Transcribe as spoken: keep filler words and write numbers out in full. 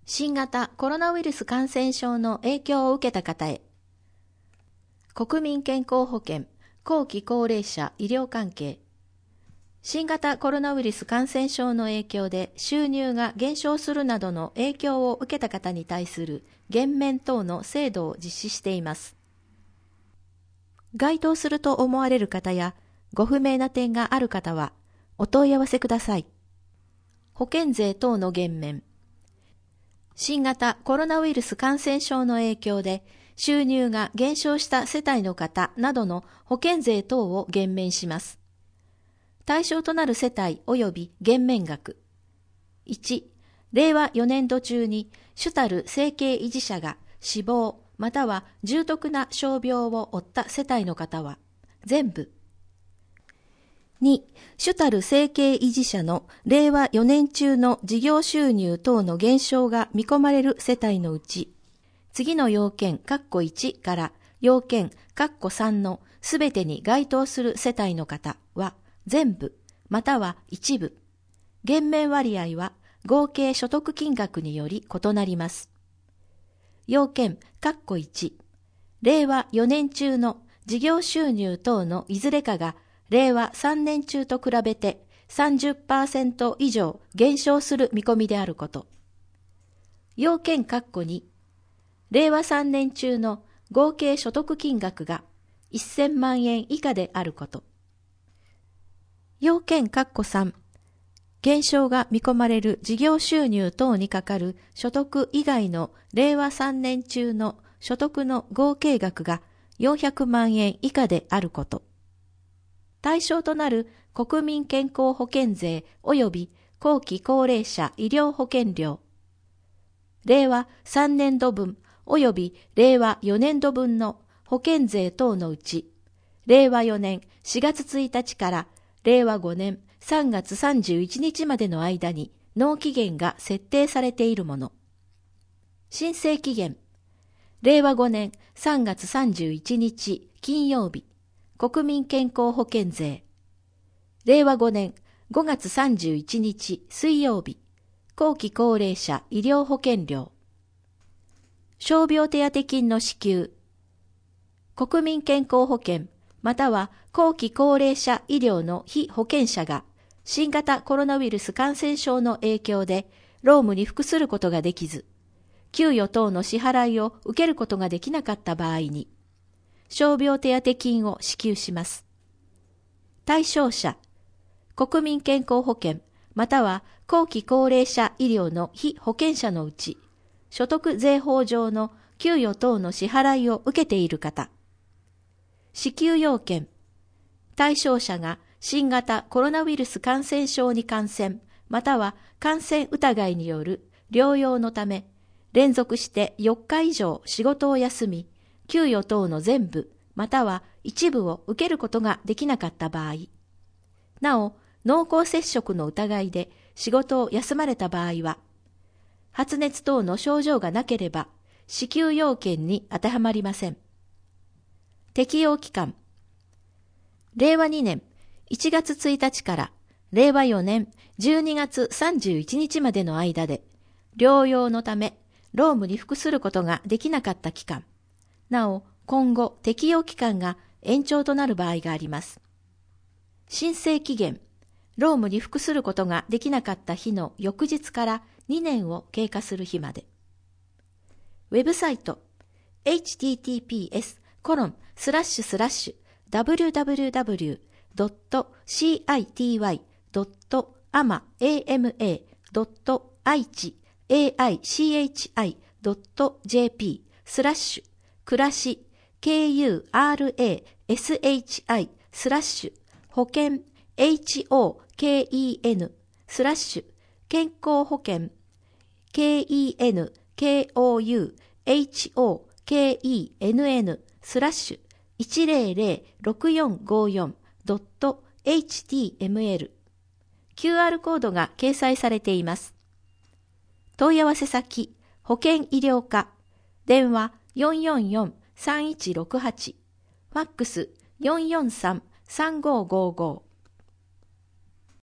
新型コロナウイルス感染症の影響を受けた方へ。国民健康保険、後期高齢者医療関係。新型コロナウイルス感染症の影響で収入が減少するなどの影響を受けた方に対する減免等の制度を実施しています。該当すると思われる方やご不明な点がある方はお問い合わせください。保険税等の減免。新型コロナウイルス感染症の影響で収入が減少した世帯の方などの保険税等を減免します。対象となる世帯及び減免額。いち、れいわよねんど中に主たる生計維持者が死亡または重篤な傷病を負った世帯の方は全部。に、主たる生計維持者のれいわよねん中の事業収入等の減少が見込まれる世帯のうち、次の要件括弧いちから要件括弧さんのすべてに該当する世帯の方は全部または一部。減免割合は合計所得金額により異なります。要件括弧いち、れいわよねん中の事業収入等のいずれかがれいわさんねん中と比べて さんじゅっパーセント 以上減少する見込みであること。要件括弧に、れいわさんねん中の合計所得金額がせんまんえん以下であること。要件括弧さん、減少が見込まれる事業収入等にかかる所得以外のれいわさんねん中の所得の合計額がよんひゃくまんえん以下であること。対象となる国民健康保険税及び後期高齢者医療保険料。れいわさんねんど分及びれいわよねんど分の保険税等のうち、れいわよねんしがつついたちかられいわごねんさんがつさんじゅういちにちまでの間に納期限が設定されているもの。申請期限。れいわごねんさんがつさんじゅういちにち金曜日。国民健康保険税。れいわごねんごがつさんじゅういちにち水曜日。後期高齢者医療保険料。傷病手当金の支給。国民健康保険または後期高齢者医療の被保険者が新型コロナウイルス感染症の影響で労務に服することができず、給与等の支払いを受けることができなかった場合に、傷病手当金を支給します。対象者、国民健康保険または後期高齢者医療の被保険者のうち、所得税法上の給与等の支払いを受けている方。支給要件、対象者が新型コロナウイルス感染症に感染または感染疑いによる療養のため、連続してよっか以上仕事を休み、給与等の全部または一部を受けることができなかった場合、なお濃厚接触の疑いで仕事を休まれた場合は、発熱等の症状がなければ支給要件に当てはまりません。適用期間。れいわにねんいちがつついたちかられいわよねんじゅうにがつさんじゅういちにちまでの間で、療養のため労務に服することができなかった期間。なお、今後適用期間が延長となる場合があります。申請期限、労務に服することができなかった日の翌日からにねんを経過する日まで。ウェブサイト、エイチティーティーピーエスコロンスラッシュスラッシュダブリューダブリューダブリュードットシーアイティーワイドットアマドットアイチエーアイシーエイチアイドットジェーピースラッシュ暮らし ケーユーアールエーエスエイチアイ スラッシュ保険 エイチオーケーイーエヌ スラッシュ健康保険 ケーイーエヌケーオーユーエイチオーケーイーエヌエヌ スラッシュいちぜろぜろろくよんごよんドットエイチティーエムエル キューアール コードが掲載されています。問い合わせ先、保険医療課、電話 よんよんよんさんいちろくはち、ファックス よんよんさんさんごごご